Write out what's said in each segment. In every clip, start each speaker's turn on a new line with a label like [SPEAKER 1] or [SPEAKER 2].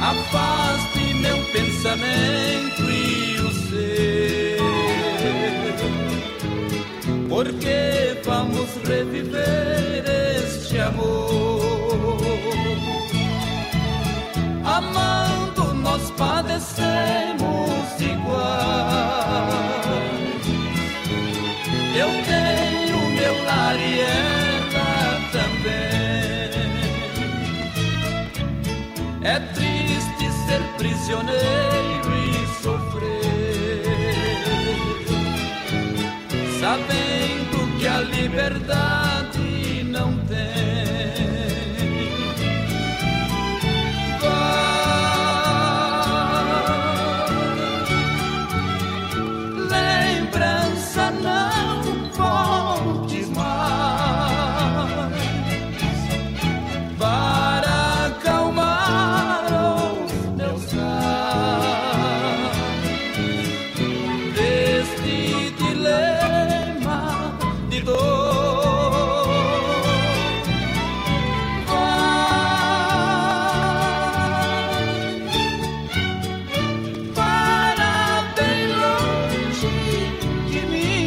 [SPEAKER 1] afaste meu pensamento e o seu, porque vamos reviver este amor. Amando nós padecemos igual. Eu tenho meu lar e ela também. É triste ser prisioneiro e sofrer, sabendo que a liberdade não tem. Lembrança não voltes mais para acalmar os meus raios deste dilema de dor. Para bem longe de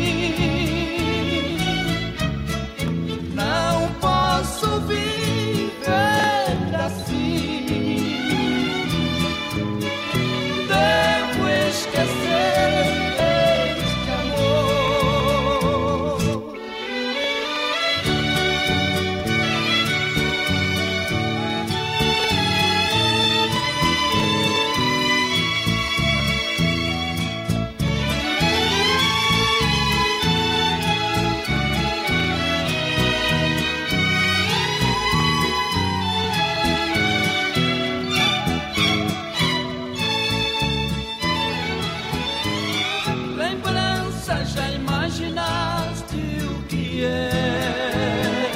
[SPEAKER 1] mim, não posso viver assim. Devo esquecer este amor. Lembrança, já imaginaste o que é?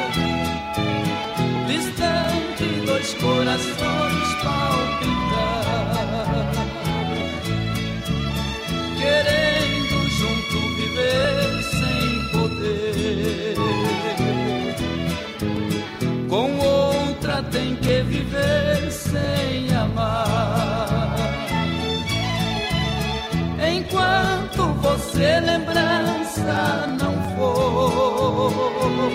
[SPEAKER 1] Distante, dois corações palpitar, querendo junto viver sem poder. Com outra tem que viver sem amar. Enquanto você lembrança não for,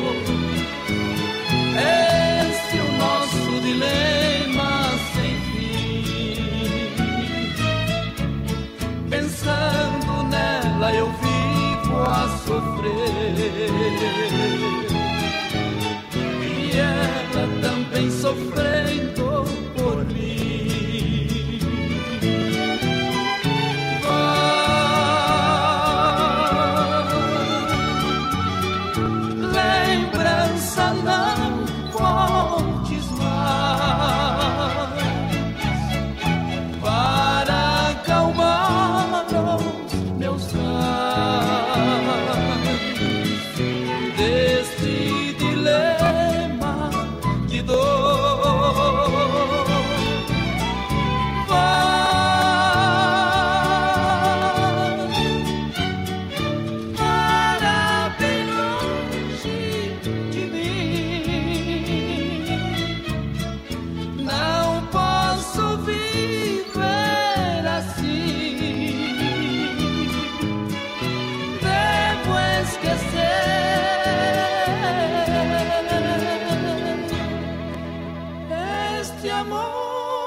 [SPEAKER 1] esse é o nosso dilema sem fim. Pensando nela eu vivo a sofrer, e ela também sofrendo por mim. Lembrança não voltes mais para acalmar os meus raios deste dilema de dor. Para bem longe de mim, não posso viver assim. Devo esquecer este amor.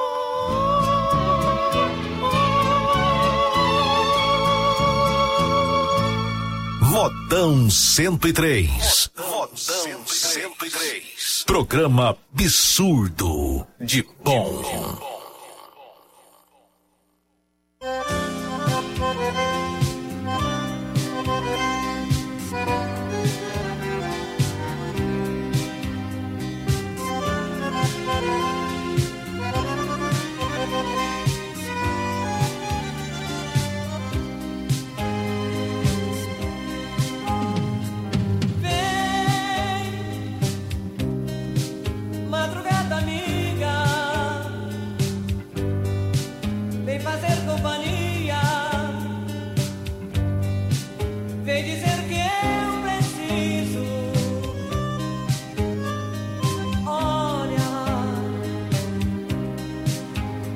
[SPEAKER 2] Modão 103. Modão 103. Programa absurdo de bom.
[SPEAKER 3] Madrugada amiga,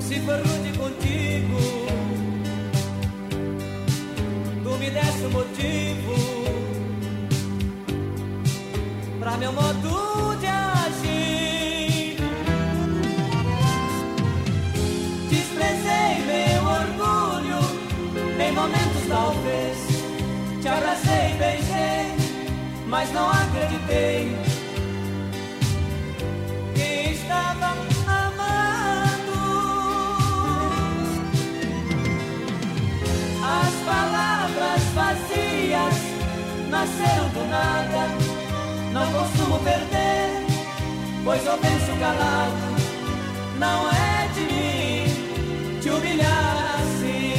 [SPEAKER 1] Se for rude contigo, tu me desse um motivo pra meu modo de agir. Desprezei meu orgulho em momentos talvez. Te abracei, beijei, mas não acreditei que estava amando. As palavras vazias nasceram do nada. Não costumo perder, pois eu penso calado. Não é de mim te humilhar assim.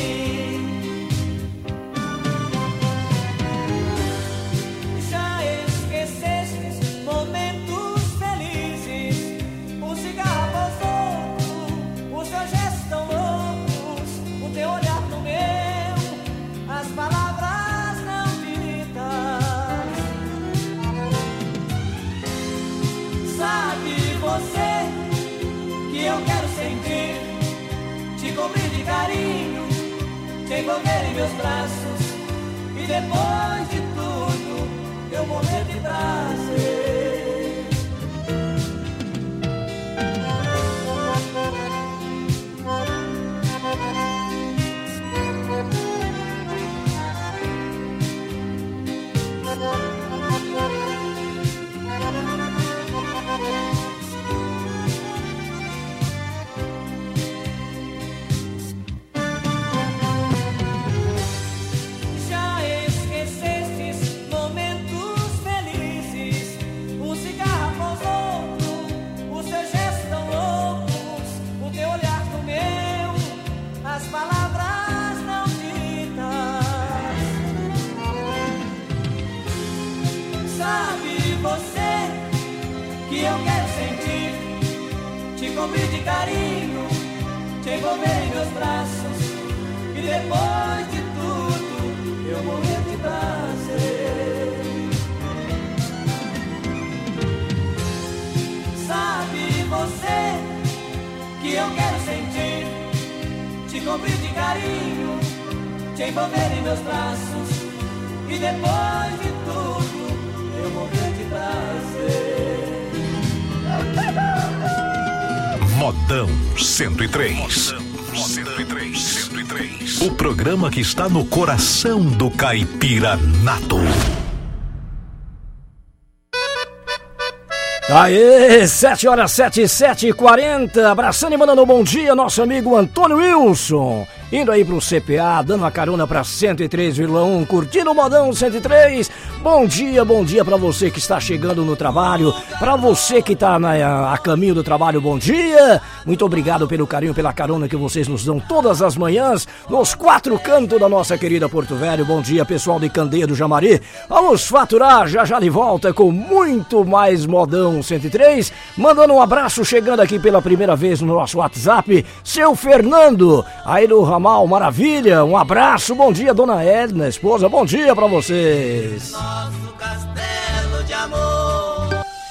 [SPEAKER 1] Já esquecestes momentos felizes. O cigarro após outro, os seus gestos tão loucos, o teu olhar no meu, as palavras não ditas. Sabe você que eu quero sentir, te cobrir de carinho, te envolver em meus braços e depois de tudo eu morrer de prazer. Já esquecestes momentos felizes. O cigarro após outro, os teus gestos tão loucos, o teu olhar no meu, as palavras não ditas. Sabe você que eu quero sentir, te cobrir de carinho, te envolver em meus braços e depois de tudo eu morrer de prazer. Sabe você que eu quero sentir, te cobrir de carinho, te envolver em meus braços e depois de tudo eu morrer de prazer.
[SPEAKER 2] Modão 103. Modão 103. O programa que está no coração do caipira nato.
[SPEAKER 3] Aê, 7h07, 7h40, abraçando e mandando um bom dia, nosso amigo Antônio Wilson, indo aí pro CPA, dando uma carona pra 103,1, curtindo o Modão 103, bom dia pra você que está chegando no trabalho, pra você que tá a caminho do trabalho, bom dia, muito obrigado pelo carinho, pela carona que vocês nos dão todas as manhãs, nos 4 cantos da nossa querida Porto Velho, bom dia pessoal de Candeia do Jamari, vamos faturar já de volta com muito mais Modão 103, mandando um abraço, chegando aqui pela primeira vez no nosso WhatsApp, seu Fernando, aí do Ramal, maravilha, um abraço, bom dia dona Edna, esposa, bom dia pra vocês.
[SPEAKER 1] Nosso castelo de amor.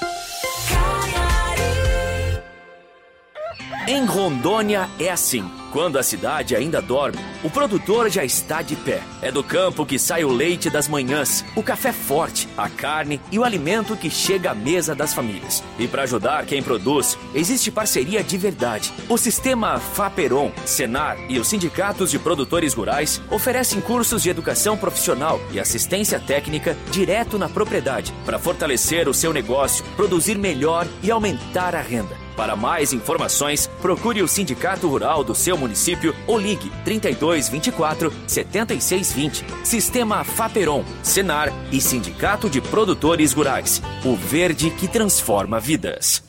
[SPEAKER 4] Em Rondônia é assim. Quando a cidade ainda dorme, o produtor já está de pé. É do campo que sai o leite das manhãs, o café forte, a carne e o alimento que chega à mesa das famílias. E para ajudar quem produz, existe parceria de verdade. O sistema Faperon, Senar e os sindicatos de produtores rurais oferecem cursos de educação profissional e assistência técnica direto na propriedade, para fortalecer o seu negócio, produzir melhor e aumentar a renda. Para mais informações, procure o Sindicato Rural do seu município ou ligue 3224 7620. Sistema Faperon, Senar e Sindicato de Produtores Rurais. O verde que transforma vidas.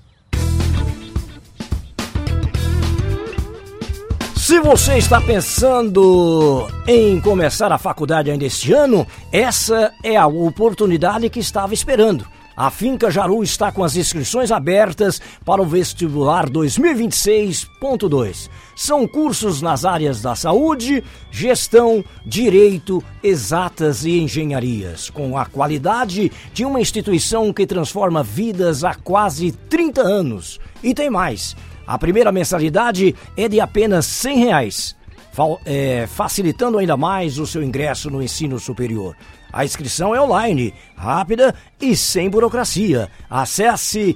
[SPEAKER 3] Se você está pensando em começar a faculdade ainda este ano, essa é a oportunidade que estava esperando. A Finca Jaru está com as inscrições abertas para o vestibular 2026.2. São cursos nas áreas da saúde, gestão, direito, exatas e engenharias, com a qualidade de uma instituição que transforma vidas há quase 30 anos. E tem mais. A primeira mensalidade é de apenas R$100, facilitando ainda mais o seu ingresso no ensino superior. A inscrição é online, rápida e sem burocracia. Acesse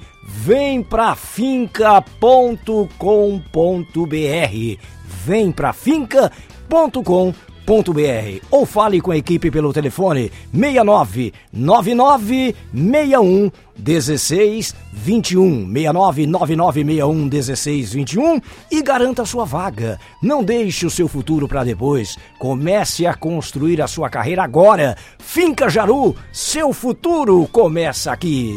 [SPEAKER 3] vemprafinca.com.br, vemprafinca.com.br, ou fale com a equipe pelo telefone 6999611621, 6999611621 e garanta sua vaga. Não deixe o seu futuro para depois. Comece a construir a sua carreira agora. Finca Jaru, seu futuro começa aqui.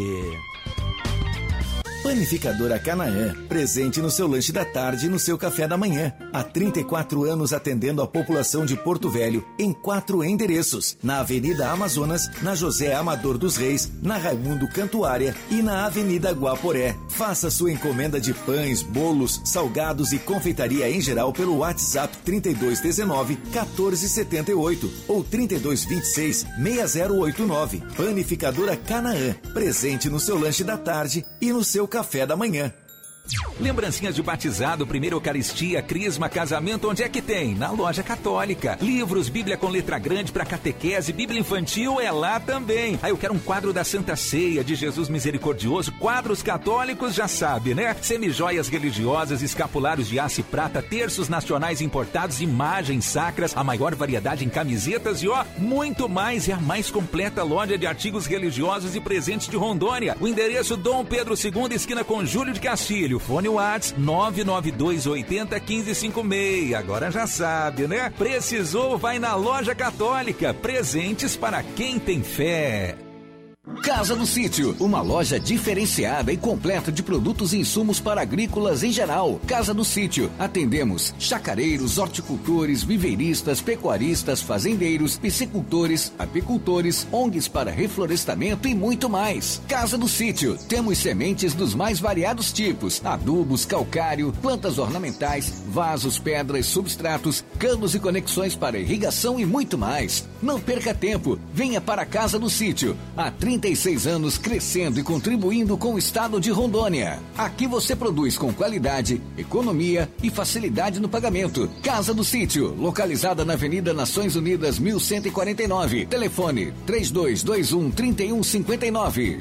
[SPEAKER 5] Panificadora Canaã, presente no seu lanche da tarde e no seu café da manhã. Há 34 anos atendendo a população de Porto Velho em 4 endereços. Na Avenida Amazonas, na José Amador dos Reis, na Raimundo Cantuária e na Avenida Guaporé. Faça sua encomenda de pães, bolos, salgados e confeitaria em geral pelo WhatsApp 3219-1478 ou 3226-6089. Panificadora Canaã, presente no seu lanche da tarde e no seu café da manhã.
[SPEAKER 6] Lembrancinhas de batizado, primeira Eucaristia, crisma, casamento, onde é que tem? Na Loja Católica. Livros, Bíblia com letra grande para catequese, Bíblia infantil é lá também. Eu quero um quadro da Santa Ceia, de Jesus Misericordioso, quadros católicos, já sabe, né? Semijoias religiosas, escapulários de aço e prata, terços nacionais importados, imagens sacras, a maior variedade em camisetas e muito mais. É a mais completa loja de artigos religiosos e presentes de Rondônia. O endereço Dom Pedro II, esquina com Júlio de Castilho. Fone WhatsApp 992801556. Agora já sabe, né? Precisou, vai na Loja Católica. Presentes para quem tem fé.
[SPEAKER 7] Casa do Sítio, uma loja diferenciada e completa de produtos e insumos para agrícolas em geral. Casa do Sítio, atendemos chacareiros, horticultores, viveiristas, pecuaristas, fazendeiros, piscicultores, apicultores, ONGs para reflorestamento e muito mais. Casa do Sítio, temos sementes dos mais variados tipos, adubos, calcário, plantas ornamentais, vasos, pedras, substratos, canos e conexões para irrigação e muito mais. Não perca tempo, venha para a Casa do Sítio, há 36 anos crescendo e contribuindo com o estado de Rondônia. Aqui você produz com qualidade, economia e facilidade no pagamento. Casa do Sítio, localizada na Avenida Nações Unidas 1149. Telefone 3221-3159.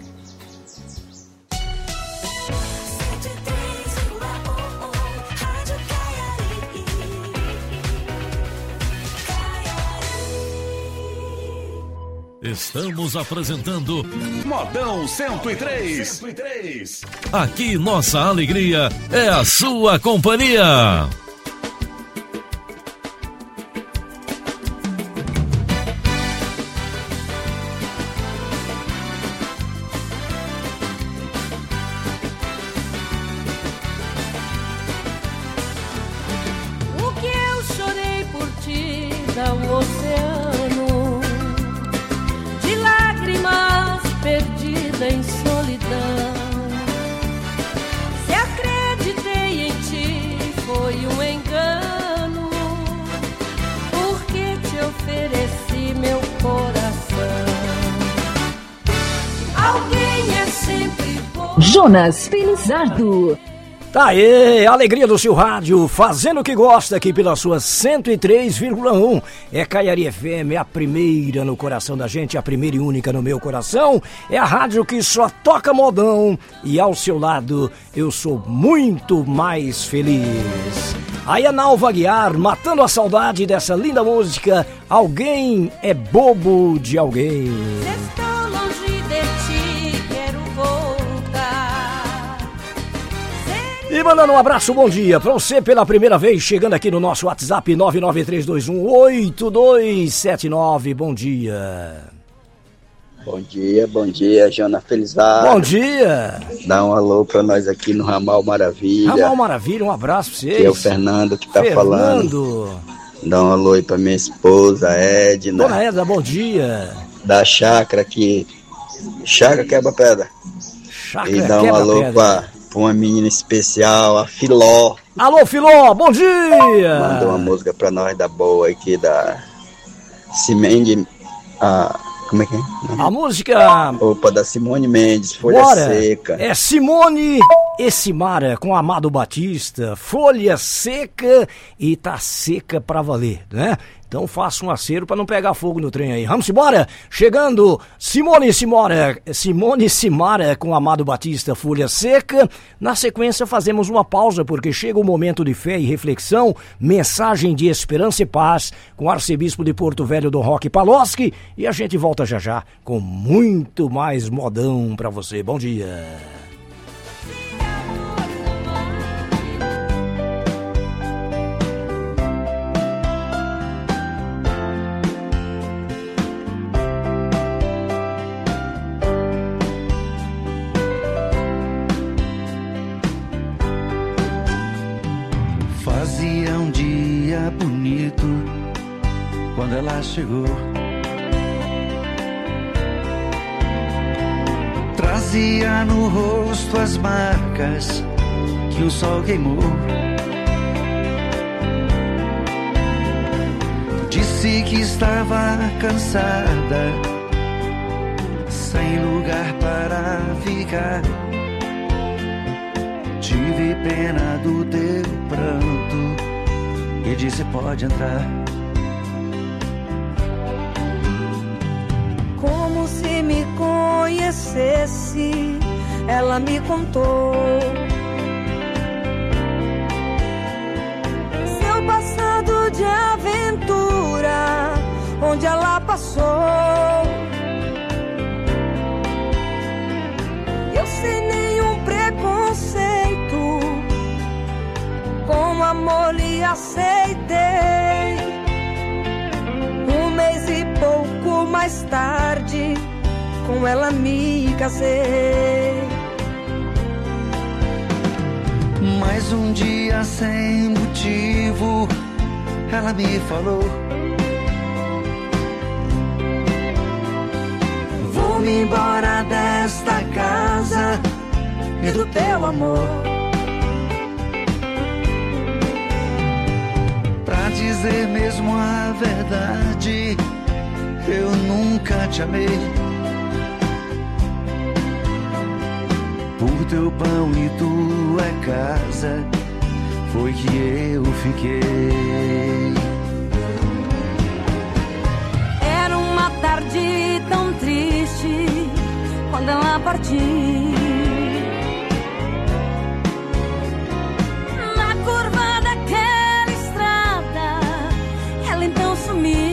[SPEAKER 2] Estamos apresentando
[SPEAKER 8] Modão 103.
[SPEAKER 2] Aqui nossa alegria é a sua companhia.
[SPEAKER 9] O que eu chorei por ti dá um oceano perdida em solidão. Se acreditei em ti, foi um engano, porque te ofereci meu coração. Alguém é sempre bom.
[SPEAKER 10] Jonas Felizardo.
[SPEAKER 3] Tá aí, alegria do seu rádio, fazendo o que gosta aqui pela sua 103,1. É Caiari FM, a primeira no coração da gente, a primeira e única no meu coração. É a rádio que só toca modão e ao seu lado eu sou muito mais feliz. Aí a Nalva Guiar, matando a saudade dessa linda música, Alguém é Bobo de Alguém.
[SPEAKER 9] Estou longe de ti, quero voltar.
[SPEAKER 3] E mandando um abraço, bom dia pra você pela primeira vez, chegando aqui no nosso WhatsApp 993218279. Bom dia.
[SPEAKER 11] Bom dia, Jonas Felizardo.
[SPEAKER 3] Bom dia.
[SPEAKER 11] Dá um alô pra nós aqui no Ramal Maravilha.
[SPEAKER 3] Ramal Maravilha, um abraço pra vocês.
[SPEAKER 11] Que é o Fernando que tá falando. Dá um alô aí pra minha esposa, Edna.
[SPEAKER 3] Dona Edna, bom dia.
[SPEAKER 11] Da chácara aqui. Chácara Quebra-Pedra.
[SPEAKER 3] Chácara
[SPEAKER 11] e dá um alô pra uma menina especial, a Filó.
[SPEAKER 3] Alô, Filó, bom dia.
[SPEAKER 11] Mandou uma música pra nós da boa aqui, da Cimende, a Como é que é?
[SPEAKER 3] A música...
[SPEAKER 11] Opa, da Simone Mendes, Folha Seca.
[SPEAKER 3] É Simone e Simara com Amado Batista, Folha Seca, e tá seca pra valer, né? Então faça um acero pra não pegar fogo no trem aí. Vamos embora? Chegando Simone e Simara com Amado Batista, Folha Seca. Na sequência fazemos uma pausa porque chega o momento de fé e reflexão, mensagem de esperança e paz com o arcebispo de Porto Velho, Dom Roque Paloski, e a gente volta já já com muito mais modão pra você. Bom dia.
[SPEAKER 12] Fazia um dia bonito quando ela chegou. Trazia no rosto as marcas que o sol queimou. Disse que estava cansada, sem lugar para ficar. Tive pena do teu pranto e disse: pode entrar.
[SPEAKER 9] Como se me conhecesse, ela me contou seu passado de aventura, onde ela passou. Eu sem nenhum preconceito, com amor lhe aceitei. Um mês e pouco mais tarde, com ela me casei.
[SPEAKER 12] Mais um dia sem motivo, ela me falou: vou-me embora desta casa e do teu amor. Pra dizer mesmo a verdade, eu nunca te amei. Por teu pão e tua casa foi que eu fiquei.
[SPEAKER 9] Era uma tarde tão triste quando ela partiu. Na curva daquela estrada, ela então sumiu.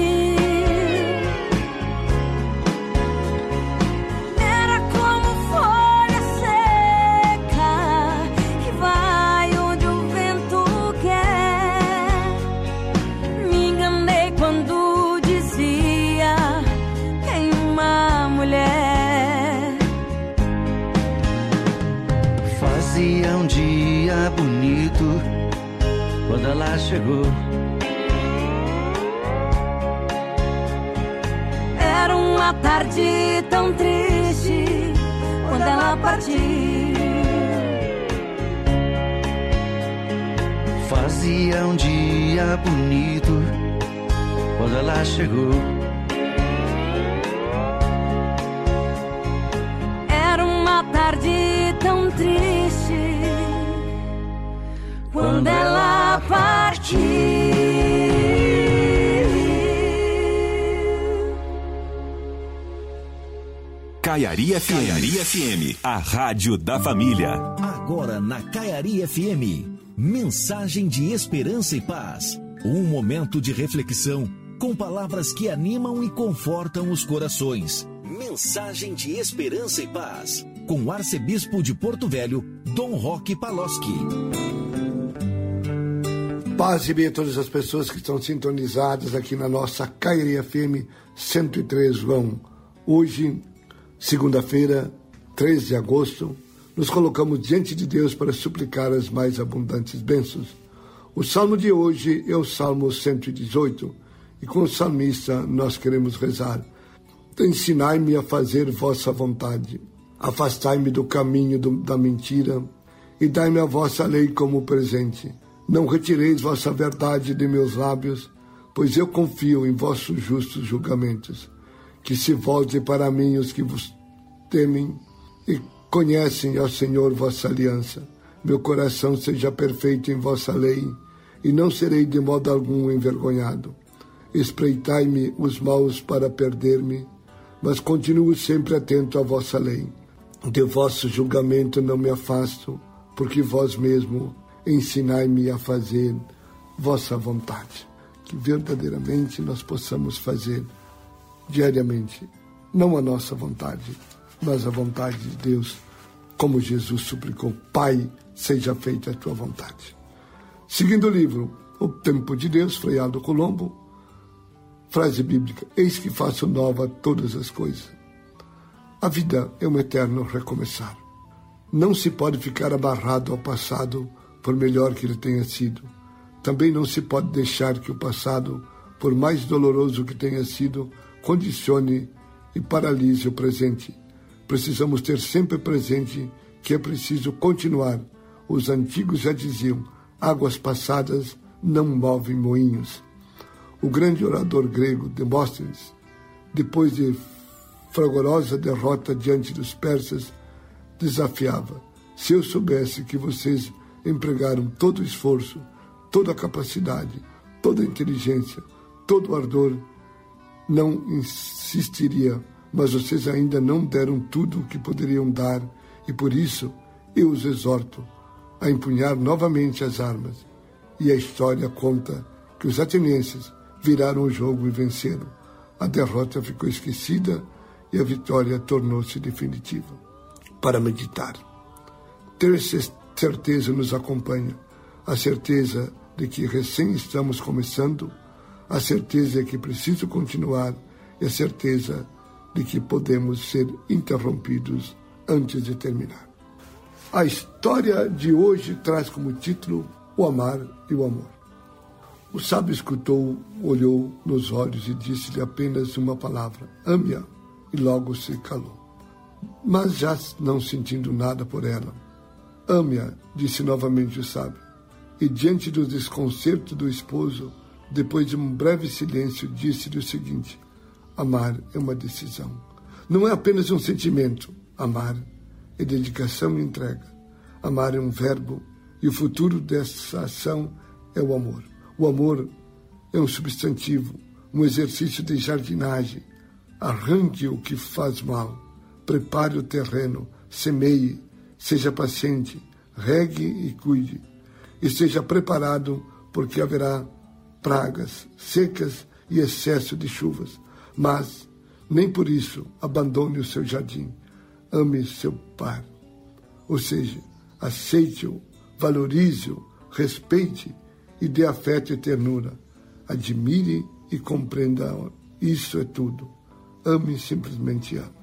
[SPEAKER 9] Era como folha seca que vai onde o vento quer. Me enganei quando dizia: tem uma mulher.
[SPEAKER 12] Fazia um dia bonito quando ela chegou.
[SPEAKER 9] Era uma tarde tão triste quando ela partiu.
[SPEAKER 12] Fazia um dia bonito quando ela chegou.
[SPEAKER 9] Era uma tarde tão triste quando ela partiu.
[SPEAKER 2] Caiari FM, a rádio da família.
[SPEAKER 5] Agora na Caiari FM, mensagem de esperança e paz. Um momento de reflexão com palavras que animam e confortam os corações. Mensagem de esperança e paz com o arcebispo de Porto Velho, Dom Roque Paloski.
[SPEAKER 13] Paz e bem a todas as pessoas que estão sintonizadas aqui na nossa Caiari FM 103.1. Hoje, segunda-feira, 3 de agosto, nos colocamos diante de Deus para suplicar as mais abundantes bênçãos. O salmo de hoje é o Salmo 118, e com o salmista nós queremos rezar: ensinai-me a fazer vossa vontade, afastai-me do caminho da mentira, e dai-me a vossa lei como presente. Não retireis vossa verdade de meus lábios, pois eu confio em vossos justos julgamentos. Que se volte para mim os que vos temem e conhecem ao Senhor vossa aliança. Meu coração seja perfeito em vossa lei, e não serei de modo algum envergonhado. Espreitai-me os maus para perder-me, mas continuo sempre atento à vossa lei. De vosso julgamento não me afasto, porque vós mesmo ensinai-me a fazer vossa vontade. Que verdadeiramente nós possamos fazer diariamente, não a nossa vontade, mas a vontade de Deus, como Jesus suplicou: Pai, seja feita a tua vontade. Seguindo o livro O Tempo de Deus, Frei Aldo Colombo, frase bíblica: eis que faço nova todas as coisas. A vida é um eterno recomeçar. Não se pode ficar amarrado ao passado, por melhor que ele tenha sido. Também não se pode deixar que o passado, por mais doloroso que tenha sido, condicione e paralise o presente. Precisamos ter sempre presente que é preciso continuar. Os antigos já diziam: águas passadas não movem moinhos. O grande orador grego Demóstenes, depois de fragorosa derrota diante dos persas, desafiava: se eu soubesse que vocês empregaram todo o esforço, toda a capacidade, toda a inteligência, todo o ardor, não insistiria, mas vocês ainda não deram tudo o que poderiam dar, e por isso eu os exorto a empunhar novamente as armas. E a história conta que os atenienses viraram o jogo e venceram. A derrota ficou esquecida e a vitória tornou-se definitiva. Para meditar. Ter certeza nos acompanha. A certeza de que recém estamos começando, a certeza de que preciso continuar e a certeza de que podemos ser interrompidos antes de terminar. A história de hoje traz como título O Amar e o Amor. O sábio escutou, olhou nos olhos e disse-lhe apenas uma palavra: ame-a, e logo se calou. Mas já não sentindo nada por ela: ame-a, disse novamente o sábio. E diante do desconcerto do esposo, depois de um breve silêncio, disse-lhe o seguinte: amar é uma decisão. Não é apenas um sentimento. Amar é dedicação e entrega. Amar é um verbo, e o futuro dessa ação é o amor. O amor é um substantivo, um exercício de jardinagem. Arranque o que faz mal, prepare o terreno, semeie, seja paciente, regue e cuide. Esteja preparado, porque haverá pragas, secas e excesso de chuvas. Mas, nem por isso, abandone o seu jardim. Ame seu par. Ou seja, aceite-o, valorize-o, respeite e dê afeto e ternura. Admire e compreenda. Isso é tudo. Ame, simplesmente ame.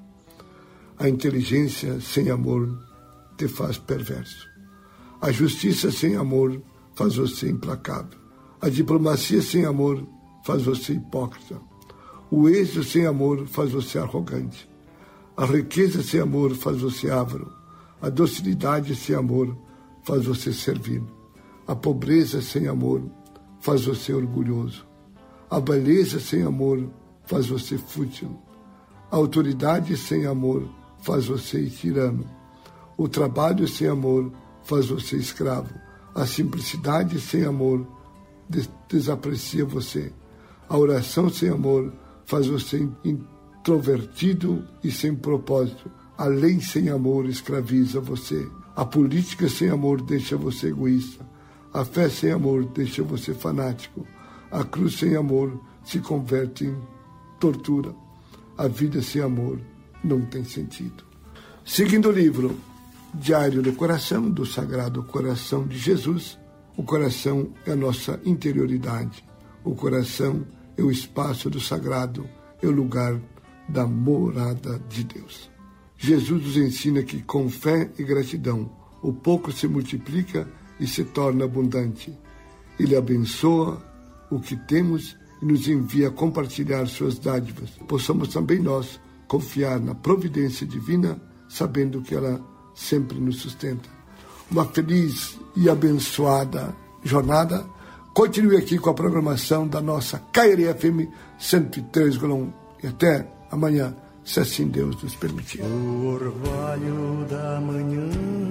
[SPEAKER 13] A inteligência sem amor te faz perverso. A justiça sem amor faz você implacável. A diplomacia sem amor faz você hipócrita. O êxito sem amor faz você arrogante. A riqueza sem amor faz você avaro. A docilidade sem amor faz você servil. A pobreza sem amor faz você orgulhoso. A beleza sem amor faz você fútil. A autoridade sem amor faz você tirano. O trabalho sem amor faz você escravo. A simplicidade sem amor desaprecia você. A oração sem amor faz você introvertido e sem propósito. A lei sem amor escraviza você. A política sem amor deixa você egoísta. A fé sem amor deixa você fanático. A cruz sem amor se converte em tortura. A vida sem amor não tem sentido. Seguindo o livro Diário do Coração, do Sagrado Coração de Jesus, o coração é a nossa interioridade. O coração é o espaço do sagrado, é o lugar da morada de Deus. Jesus nos ensina que com fé e gratidão o pouco se multiplica e se torna abundante. Ele abençoa o que temos e nos envia a compartilhar suas dádivas. Possamos também nós confiar na providência divina, sabendo que ela sempre nos sustenta. Uma feliz e abençoada jornada. Continue aqui com a programação da nossa Caiaria FM 103,1. E até amanhã, se assim Deus nos permitir.
[SPEAKER 12] O orvalho da manhã,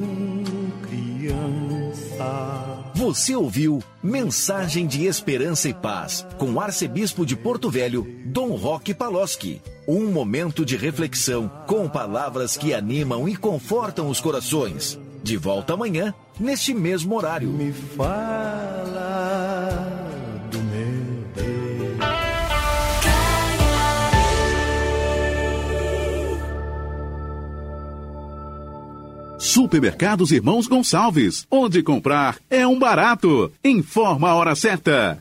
[SPEAKER 12] criança.
[SPEAKER 5] Você ouviu Mensagem de Esperança e Paz, com o arcebispo de Porto Velho, Dom Roque Paloschi. Um momento de reflexão, com palavras que animam e confortam os corações. De volta amanhã, neste mesmo horário.
[SPEAKER 12] Me fala do meu Deus.
[SPEAKER 8] Supermercados Irmãos Gonçalves, onde comprar é um barato. Informa a hora certa.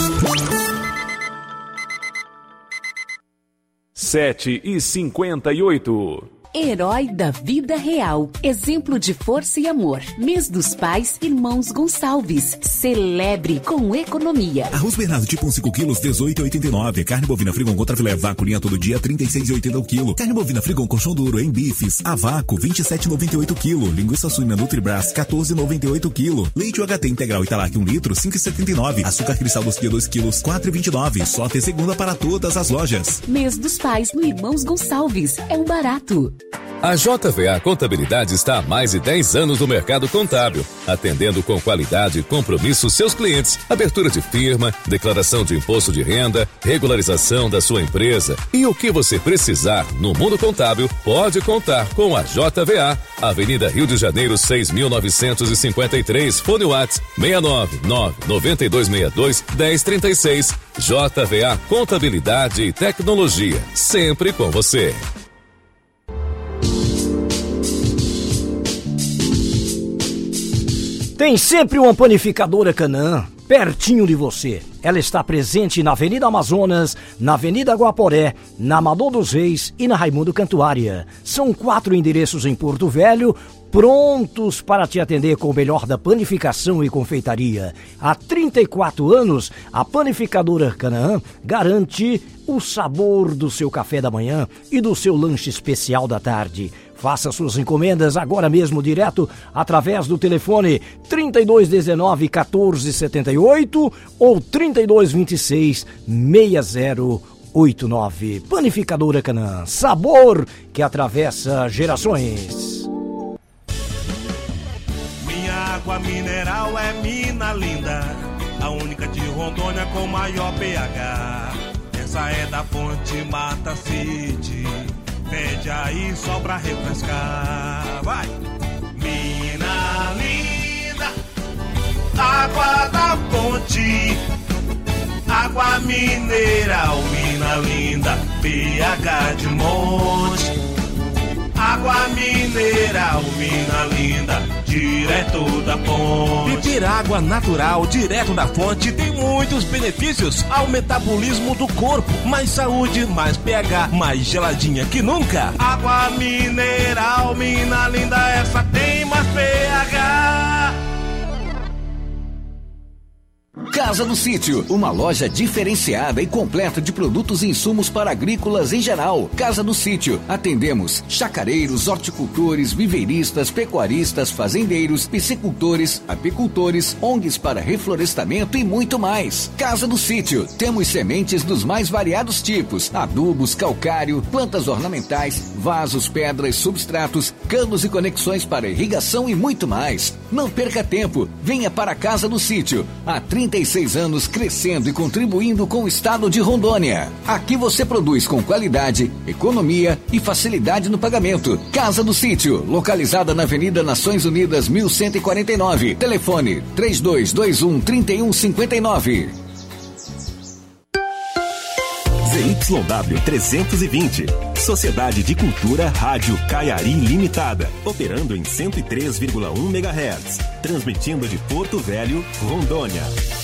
[SPEAKER 2] 7h58.
[SPEAKER 10] Herói da vida real. Exemplo de força e amor. Mês dos Pais, Irmãos Gonçalves. Celebre com economia.
[SPEAKER 14] Arroz Bernardo tipo 5 quilos, 18,89. Carne bovina Frigon contra filé vaco linha todo dia, 36,80 o quilo. Carne bovina Frigon colchão duro em bifes, a vácuo, 27,98 o quilo. Linguiça suína Nutribras, 14,98 o quilo. Leite UHT integral Italac 1 litro, 5,79. Açúcar cristal dos 2 quilos, 4,29. Só até segunda para todas as lojas.
[SPEAKER 10] Mês dos Pais no Irmãos Gonçalves. É um barato.
[SPEAKER 15] A JVA Contabilidade está há mais de 10 anos no mercado contábil, atendendo com qualidade e compromisso seus clientes. Abertura de firma, declaração de imposto de renda, regularização da sua empresa e o que você precisar no mundo contábil, pode contar com a JVA. Avenida Rio de Janeiro 6.953, fone WhatsApp 699-9262-1036. JVA Contabilidade e Tecnologia, sempre com você.
[SPEAKER 3] Tem sempre uma panificadora Canaã pertinho de você. Ela está presente na Avenida Amazonas, na Avenida Guaporé, na Amador dos Reis e na Raimundo Cantuária. São 4 endereços em Porto Velho, prontos para te atender com o melhor da panificação e confeitaria. Há 34 anos, a panificadora Canaã garante o sabor do seu café da manhã e do seu lanche especial da tarde. Faça suas encomendas agora mesmo direto através do telefone 3219-1478 ou 3226-6089. Panificadora Canaã, sabor que atravessa gerações.
[SPEAKER 16] Minha água mineral é mina linda, a única de Rondônia com maior pH. Essa é da fonte Mata City. Pede aí só pra refrescar. Vai! Mina linda, água da fonte, água mineral, mina linda, pH de monte. Água mineral, mina linda, direto da fonte. Beber água natural, direto da fonte, tem muitos benefícios ao metabolismo do corpo. Mais saúde, mais pH, mais geladinha que nunca. Água mineral, mina linda, essa tem mais pH.
[SPEAKER 7] Casa do Sítio, uma loja diferenciada e completa de produtos e insumos para agrícolas em geral. Casa do Sítio, atendemos chacareiros, horticultores, viveiristas, pecuaristas, fazendeiros, piscicultores, apicultores, ONGs para reflorestamento e muito mais. Casa do Sítio, temos sementes dos mais variados tipos, adubos, calcário, plantas ornamentais, vasos, pedras, substratos, canos e conexões para irrigação e muito mais. Não perca tempo, venha para a Casa do Sítio, há 36 anos crescendo e contribuindo com o estado de Rondônia. Aqui você produz com qualidade, economia e facilidade no pagamento. Casa do Sítio, localizada na Avenida Nações Unidas 1149. Telefone 3221-3159.
[SPEAKER 2] ZYW 320, Sociedade de Cultura Rádio Caiari Limitada, operando em 103,1 MHz, transmitindo de Porto Velho, Rondônia.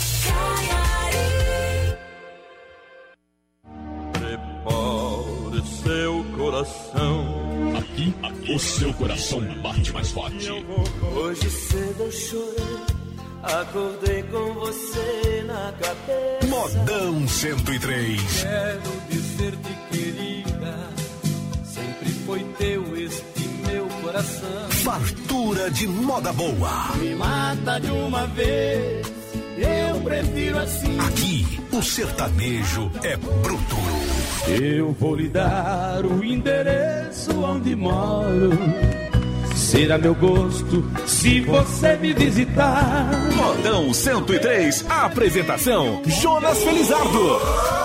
[SPEAKER 16] Prepare seu coração.
[SPEAKER 17] Aqui, o seu coração bate mais forte.
[SPEAKER 1] Hoje cedo eu chorei, acordei com você na cabeça.
[SPEAKER 17] Modão 103.
[SPEAKER 1] Quero dizer-te, querida, sempre foi teu este meu coração.
[SPEAKER 17] Fartura de moda boa.
[SPEAKER 1] Me mata de uma vez, eu prefiro assim.
[SPEAKER 17] Aqui, o sertanejo é bruto.
[SPEAKER 18] Eu vou lhe dar o endereço onde moro. Será meu gosto se você me visitar.
[SPEAKER 2] Modão 103, apresentação Jonas Felizardo.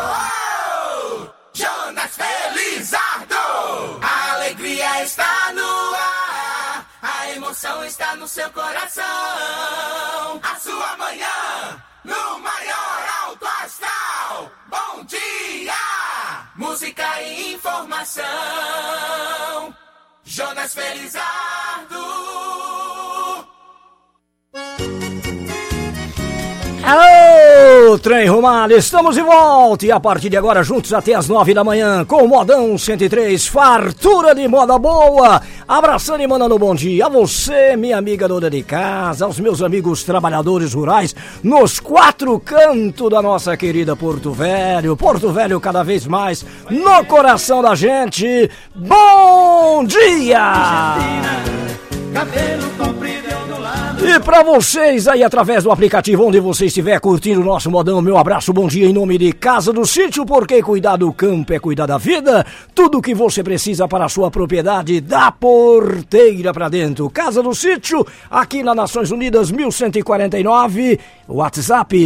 [SPEAKER 1] Jonas Felizardo, a alegria está no ar, a emoção está no seu coração. A sua manhã no maior alto astral. Bom dia, música e informação. Jonas Felizardo.
[SPEAKER 3] Alô, trem Romano, estamos de volta e a partir de agora juntos até as 9 da manhã com o Modão 103, fartura de moda boa, abraçando e mandando bom dia a você, minha amiga dona de casa, aos meus amigos trabalhadores rurais nos 4 cantos da nossa querida Porto Velho cada vez mais no coração da gente, bom dia!
[SPEAKER 1] Cabelo comprido do lado.
[SPEAKER 3] E pra vocês aí através do aplicativo onde você estiver curtindo o nosso modão, meu abraço, bom dia em nome de Casa do Sítio, porque cuidar do campo é cuidar da vida. Tudo o que você precisa para a sua propriedade, da porteira pra dentro. Casa do Sítio, aqui na Nações Unidas 1149, WhatsApp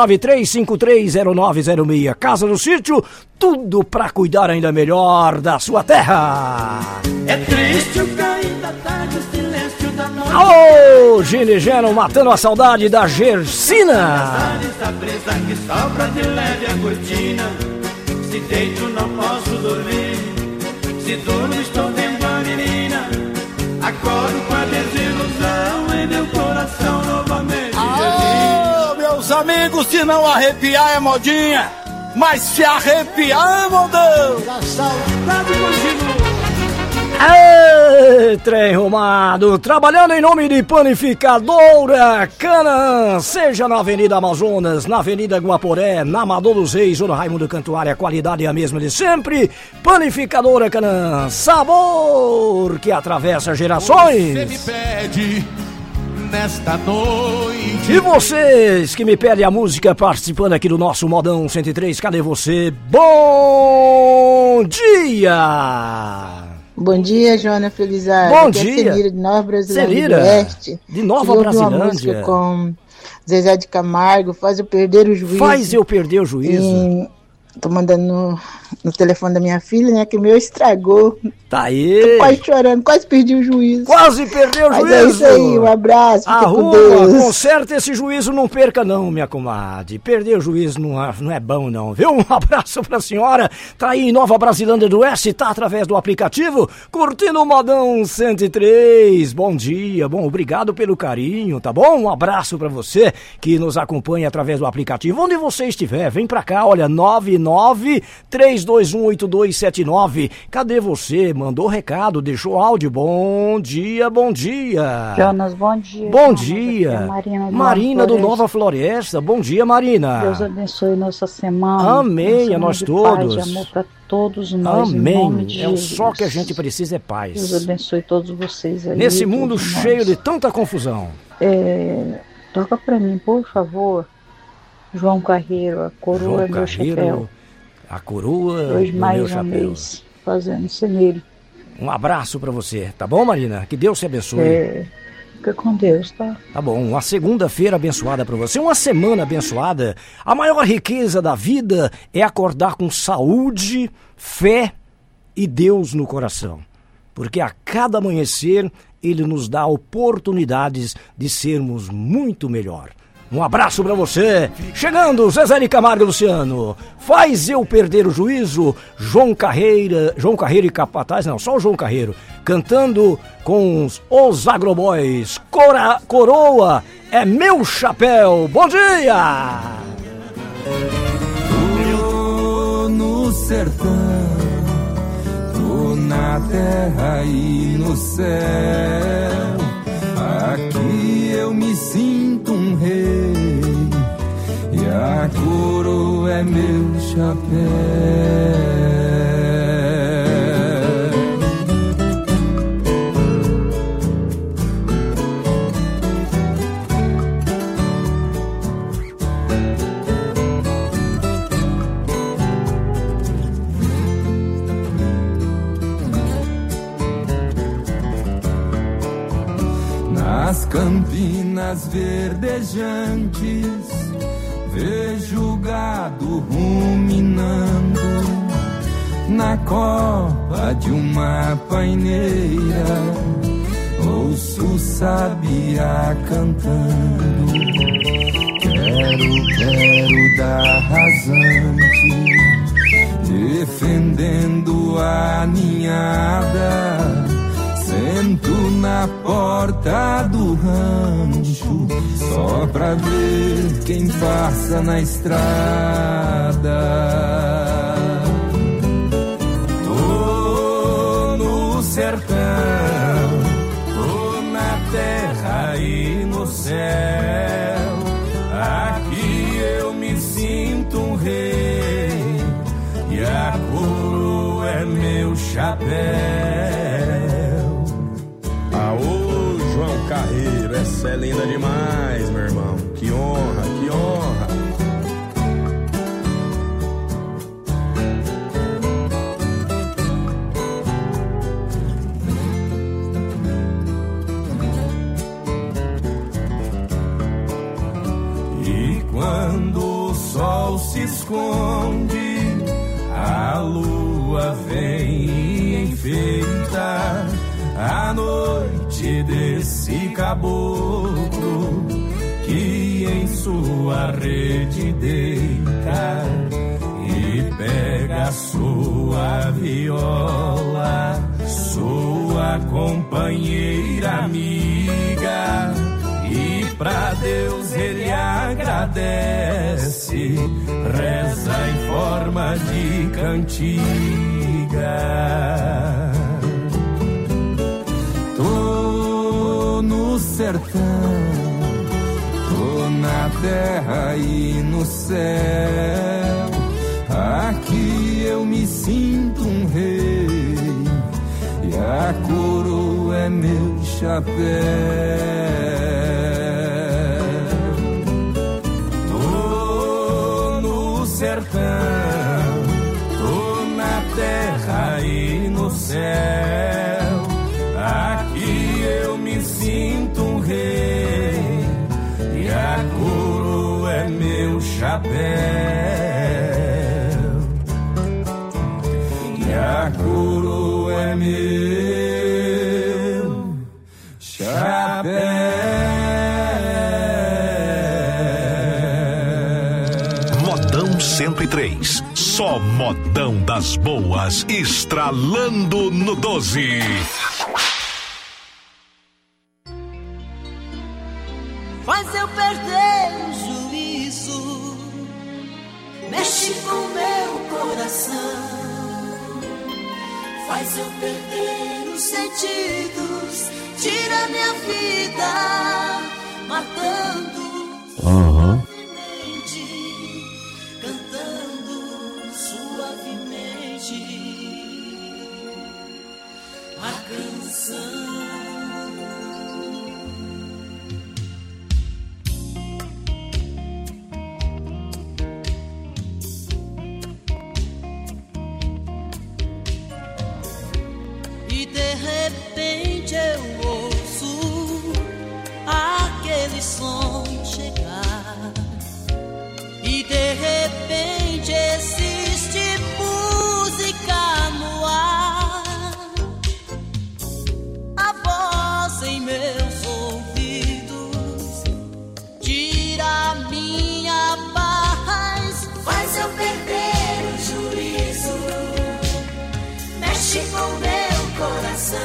[SPEAKER 3] 993530906. Casa do Sítio, tudo pra cuidar ainda melhor da sua terra.
[SPEAKER 1] É triste o cair da tarde, o silêncio da noite.
[SPEAKER 3] Ô, Gene Geno matando a saudade da Gersina.
[SPEAKER 1] Essa brisa que sopra de leve a cortina. Se deito não posso dormir. Se durmo estou vendo a menina. Acordo com a desilusão em meu coração novamente.
[SPEAKER 19] Ô, meus amigos, se não arrepiar é modinha, mas se arrepiar é modão.
[SPEAKER 1] A saudade continua.
[SPEAKER 3] Ei, trem Romado, trabalhando em nome de Panificadora Canaã, seja na Avenida Amazonas, na Avenida Guaporé, na Amador dos Reis ou no Raimundo Cantuária, a qualidade é a mesma de sempre. Panificadora Canaã, sabor que atravessa gerações.
[SPEAKER 1] Você me pede nesta noite.
[SPEAKER 3] E vocês que me pedem a música participando aqui do nosso Modão 103, cadê você? Bom dia!
[SPEAKER 20] Bom dia, Joana Felizardo.
[SPEAKER 3] Bom
[SPEAKER 20] dia.
[SPEAKER 3] Aqui
[SPEAKER 20] é Celira, de Nova Brasilândia do Oeste.
[SPEAKER 3] De Nova Brasilândia.
[SPEAKER 20] Uma música com Zezé de Camargo, Faz Eu Perder o Juízo.
[SPEAKER 3] Faz Eu Perder o Juízo.
[SPEAKER 20] Tô mandando no telefone da minha filha, né, que o meu estragou.
[SPEAKER 3] Tá aí.
[SPEAKER 20] Tô quase chorando, quase perdi o juízo.
[SPEAKER 3] Quase perdeu o juízo.
[SPEAKER 20] Mas é isso aí, um abraço, fica com Deus.
[SPEAKER 3] Conserta esse juízo, não perca não, minha comadre. Perder o juízo não é bom não, viu? Um abraço pra senhora. Tá aí em Nova Brasilândia do Oeste, tá através do aplicativo, curtindo o Modão 103. Bom dia, bom, obrigado pelo carinho, tá bom? Um abraço pra você que nos acompanha através do aplicativo. Onde você estiver, vem pra cá, olha, 993218279. Cadê você? Mandou recado, deixou áudio. Bom dia, bom dia.
[SPEAKER 21] Jonas, bom dia.
[SPEAKER 3] Bom dia. Marina do Nova Floresta. Bom dia, Marina.
[SPEAKER 21] Deus abençoe nossa semana.
[SPEAKER 3] Amém, a nós todos.
[SPEAKER 21] Paz, de amor para todos nós.
[SPEAKER 3] Amém.
[SPEAKER 21] Em nome de Jesus.
[SPEAKER 3] Só que a gente precisa é paz.
[SPEAKER 21] Deus abençoe todos vocês aí.
[SPEAKER 3] Nesse mundo cheio de tanta confusão.
[SPEAKER 21] Toca para mim, por favor. João Carreiro, a coroa do meu chapéu.
[SPEAKER 3] A coroa
[SPEAKER 21] Hoje
[SPEAKER 3] do
[SPEAKER 21] mais
[SPEAKER 3] meu chapéu.
[SPEAKER 21] Mês, fazendo sem ele.
[SPEAKER 3] Um abraço pra você, tá bom, Marina? Que Deus te abençoe.
[SPEAKER 21] Fica com Deus, tá?
[SPEAKER 3] Tá bom, uma segunda-feira abençoada pra você, uma semana abençoada. A maior riqueza da vida é acordar com saúde, fé e Deus no coração. Porque a cada amanhecer, Ele nos dá oportunidades de sermos muito melhor. Um abraço pra você. Chegando, Zezé de Camargo e Luciano. Faz Eu Perder o Juízo. João Carreiro e Capataz, não, só o João Carreiro. Cantando com os Agroboys. Coroa é meu chapéu. Bom dia!
[SPEAKER 18] Tô no sertão, tô na terra e no céu. Aqui eu me sinto um rei e a coroa é meu chapéu.
[SPEAKER 4] gramas verdejantes, vejo o gado ruminando na copa de uma paineira, ouço o sabiá cantando. Quero dar rasante, defendendo a ninhada. Sento na porta do rancho, só pra ver quem passa na estrada. Tô no sertão, tô na terra e no céu. Aqui eu me sinto um rei e a coroa é meu chapéu.
[SPEAKER 22] Aô, João Carreiro, essa é linda demais, meu irmão. Que honra, que honra.
[SPEAKER 4] E quando o sol se esconde, a lua vem e enfeita a noite desse caboclo que em sua rede deita e pega sua viola, sua companheira amiga, e pra Deus ele agradece, reza em forma de cantiga. Tô no sertão, tô na terra e no céu. Aqui eu me sinto um rei e a coroa é meu chapéu. Tô no sertão, tô na terra e no céu. Aqui eu me sinto um rei e a coroa é meu chapéu. E a coroa é meu chapéu.
[SPEAKER 2] Modão 103. Só modão das boas, estralando no 12.
[SPEAKER 1] Faz eu perder o juízo, mexe com meu coração, faz eu perder os sentidos, tira minha vida, matando suavemente, cantando suavemente a canção. De repente eu ouço aquele som chegar, e de repente existe música no ar, a voz em meus ouvidos tira a minha paz, faz eu perder o juízo, mexe com meu coração,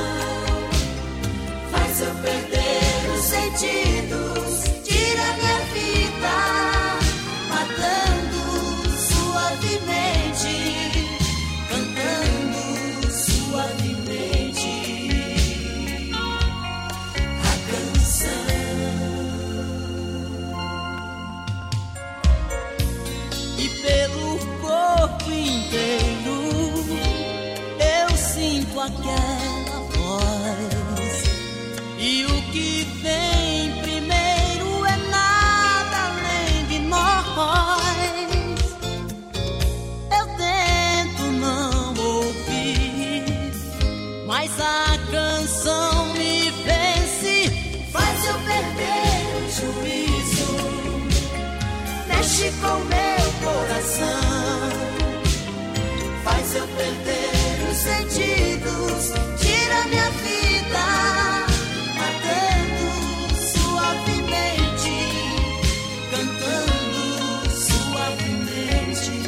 [SPEAKER 1] faz eu perder os sentidos, tira minha vida, matando mexe com meu coração, faz eu perder os sentidos, tira minha vida, matando suavemente, cantando suavemente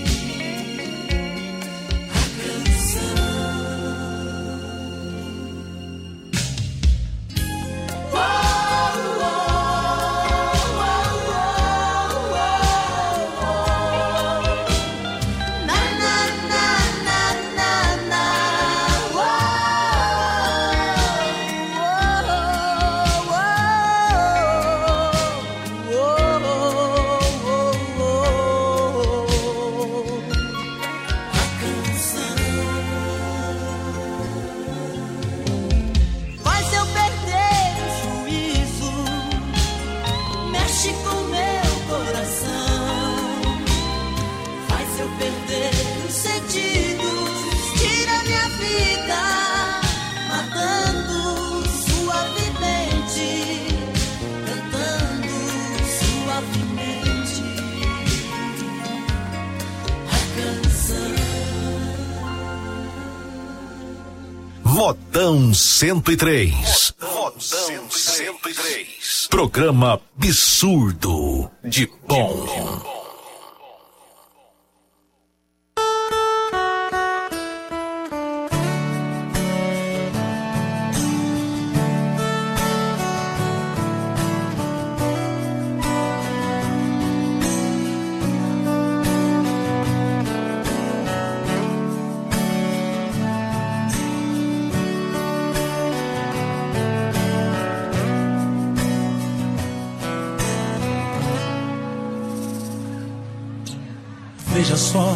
[SPEAKER 1] a canção. Faz eu perder o juízo, mexe com meu coração, faz eu perder os sentidos, tira minha vida, matando suavemente, cantando suavemente a canção.
[SPEAKER 2] Modão 103. Modão 103. Programa absurdo de bom.
[SPEAKER 6] Veja só,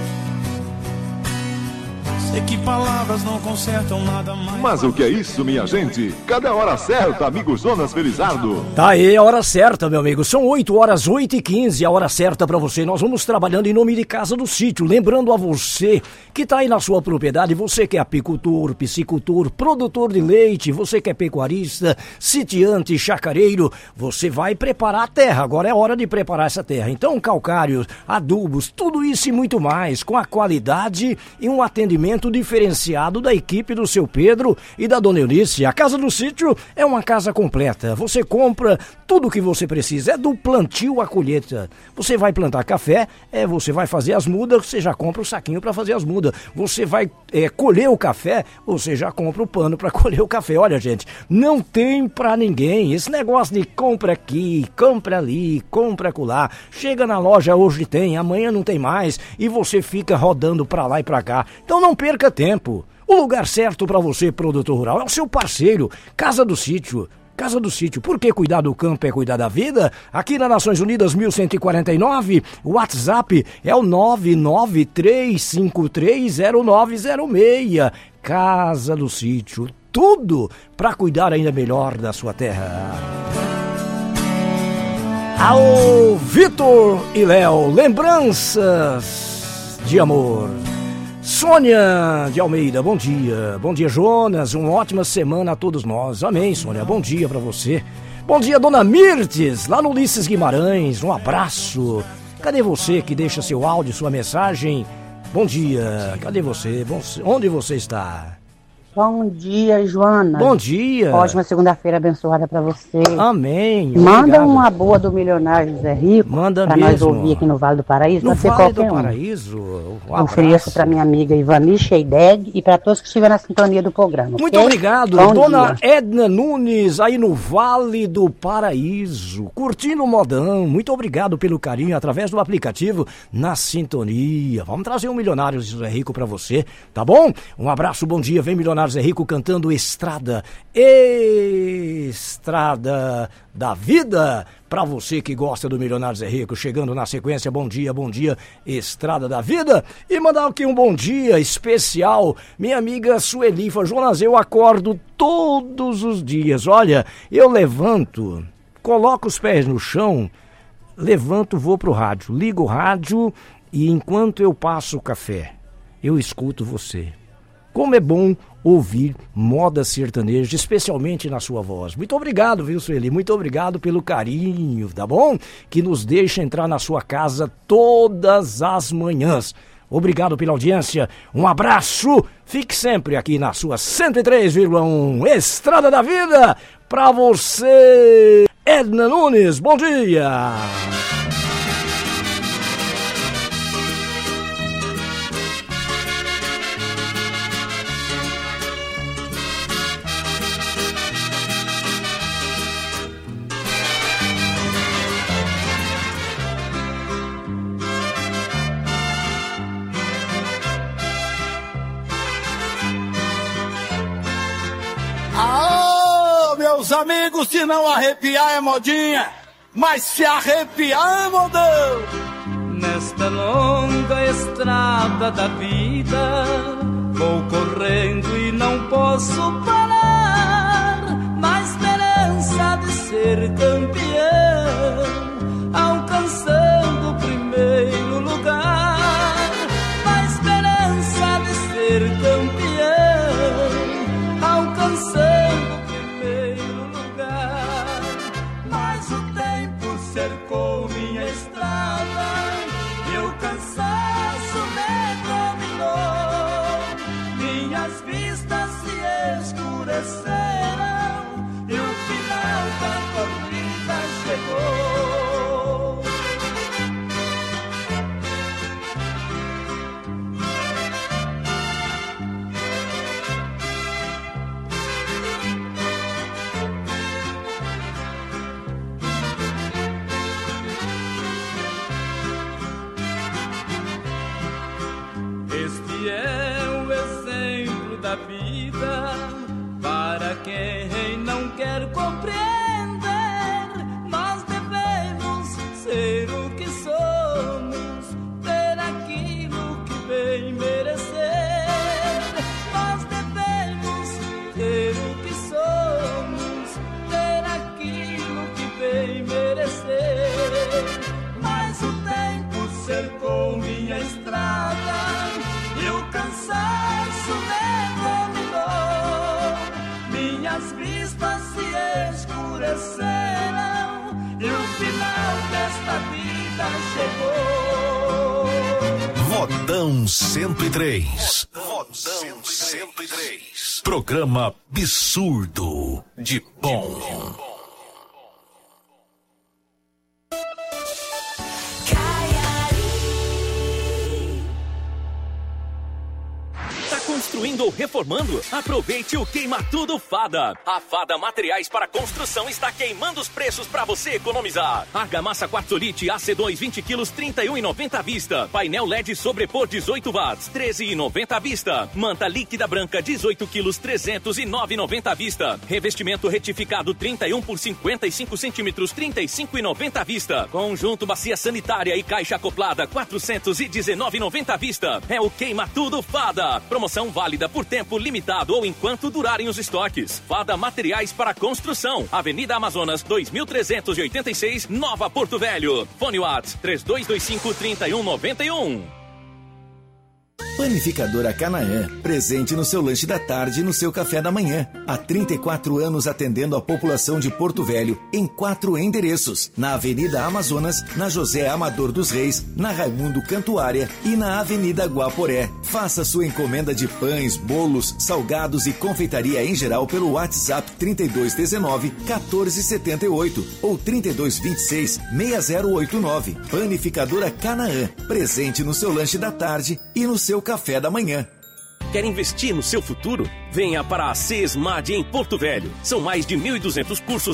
[SPEAKER 6] sei que palavras não consertam nada mais.
[SPEAKER 11] Mas o que é isso, minha gente? Cadê a hora certa, amigo Jonas Felizardo?
[SPEAKER 3] Tá aí a hora certa, meu amigo. São 8 horas, 8h15, a hora certa pra você. Nós vamos trabalhando em nome de Casa do Sítio. Lembrando a você que tá aí na sua propriedade, você que é apicultor, piscicultor, produtor de leite, você que é pecuarista, sitiante, chacareiro, você vai preparar a terra. Agora é hora de preparar essa terra. Então, calcários, adubos, tudo isso e muito mais, com a qualidade e um atendimento diferenciado da equipe do seu Pedro e da Dona Eunice. A Casa do Sítio é uma casa completa. Você compra tudo o que você precisa, é do plantio à colheita. Você vai plantar café, você vai fazer as mudas, você já compra o saquinho para fazer as mudas. Você vai colher o café, você já compra o pano para colher o café. Olha, gente, não tem pra ninguém esse negócio de compra aqui, compra ali, compra acolá. Chega na loja, hoje tem, amanhã não tem mais, e você fica rodando pra lá e pra cá. Então não perca tempo. O lugar certo para você, produtor rural, é o seu parceiro, Casa do Sítio. Casa do Sítio, porque cuidar do campo é cuidar da vida? Aqui na Nações Unidas 1149, o WhatsApp é o 993530906. Casa do Sítio, tudo para cuidar ainda melhor da sua terra. Ao Vitor e Léo, lembranças de amor. Sônia de Almeida, bom dia. Bom dia, Jonas. Uma ótima semana a todos nós. Amém, Sônia. Bom dia pra você. Bom dia, Dona Mirtes, lá no Ulisses Guimarães. Um abraço. Cadê você que deixa seu áudio, sua mensagem? Bom dia. Cadê você? Onde você está?
[SPEAKER 21] Bom dia, Joana.
[SPEAKER 3] Bom dia.
[SPEAKER 21] Ótima segunda-feira abençoada pra você.
[SPEAKER 3] Amém.
[SPEAKER 21] Manda
[SPEAKER 3] Obrigado.
[SPEAKER 21] uma boa do Milionário José Rico.
[SPEAKER 3] Manda
[SPEAKER 21] pra
[SPEAKER 3] mesmo.
[SPEAKER 21] nós ouvir aqui no Vale do Paraíso.
[SPEAKER 3] No
[SPEAKER 21] Pode ser
[SPEAKER 3] Vale do
[SPEAKER 21] qualquer
[SPEAKER 3] Paraíso.
[SPEAKER 21] Ofereço pra minha amiga Ivani Sheideg e pra todos que estiverem na sintonia do programa.
[SPEAKER 3] Muito
[SPEAKER 21] okay?
[SPEAKER 3] obrigado,
[SPEAKER 21] Bom
[SPEAKER 3] Dona
[SPEAKER 21] dia.
[SPEAKER 3] Edna Nunes, aí no Vale do Paraíso, curtindo o modão. Muito obrigado pelo carinho através do aplicativo na sintonia. Vamos trazer um Milionário José Rico pra você, tá bom? Um abraço, bom dia. Vem Milionário José Rico cantando Estrada da Vida. Pra você que gosta do Milionário Zé Rico, chegando na sequência, bom dia, Estrada da Vida. E mandar aqui um bom dia especial, minha amiga Suelifa. Jonas, eu acordo todos os dias, olha, eu levanto, coloco os pés no chão, levanto, vou pro rádio, ligo o rádio e enquanto eu passo o café, eu escuto você. Como é bom ouvir moda sertaneja, especialmente na sua voz. Muito obrigado, viu, Sueli? Muito obrigado pelo carinho, tá bom? Que nos deixa entrar na sua casa todas as manhãs. Obrigado pela audiência, um abraço, fique sempre aqui na sua 103,1 Estrada da Vida, pra você, Edna Nunes, bom dia!
[SPEAKER 19] Meus amigos, se não arrepiar é modinha, mas se arrepiar é modão.
[SPEAKER 1] Nesta longa estrada da vida, vou correndo e não posso parar, na esperança de ser campeão, alcançando o primeiro lugar, na esperança de ser campeão, alcançando cercou minha estrada e o cansaço me dominou. Minhas vistas se escureceram e o final da corrida chegou. Este é o exemplo da vida para quem não quer compreender. Nós devemos ser o que somos, ter aquilo que bem merecer. Nós devemos ser o que somos, ter aquilo que bem merecer. Mas o tempo cercou minha estrada e o cansaço me dominou. Minhas vistas se escureceram e o final desta vida chegou.
[SPEAKER 2] Modão 103. Modão 103. Programa absurdo de bom.
[SPEAKER 9] Construindo ou reformando? Aproveite o Queima Tudo Fada. A Fada Materiais para Construção está queimando os preços para você economizar. Argamassa Quartzolite AC2 20 kg 31,90 à vista. Painel LED sobrepor 18 watts 13,90 à vista. Manta líquida branca 18 kg 309,90 à vista. Revestimento retificado 31 por 55 centímetros 35,90 à vista. Conjunto bacia sanitária e caixa acoplada 419,90 à vista. É o Queima Tudo Fada. Promoção válida por tempo limitado ou enquanto durarem os estoques. Fada Materiais para Construção. Avenida Amazonas 2386, Nova Porto Velho. Fone WhatsApp 3225-3191.
[SPEAKER 5] Panificadora Canaã, presente no seu lanche da tarde e no seu café da manhã. Há 34 anos atendendo a população de Porto Velho em 4 endereços. Na Avenida Amazonas, na José Amador dos Reis, na Raimundo Cantuária e na Avenida Guaporé. Faça sua encomenda de pães, bolos, salgados e confeitaria em geral pelo WhatsApp 3219-1478 ou 3226-6089. Panificadora Canaã, presente no seu lanche da tarde e no seu café da manhã.
[SPEAKER 9] Quer investir no seu futuro? Venha para a CESMAD em Porto Velho. São mais de 1.200 cursos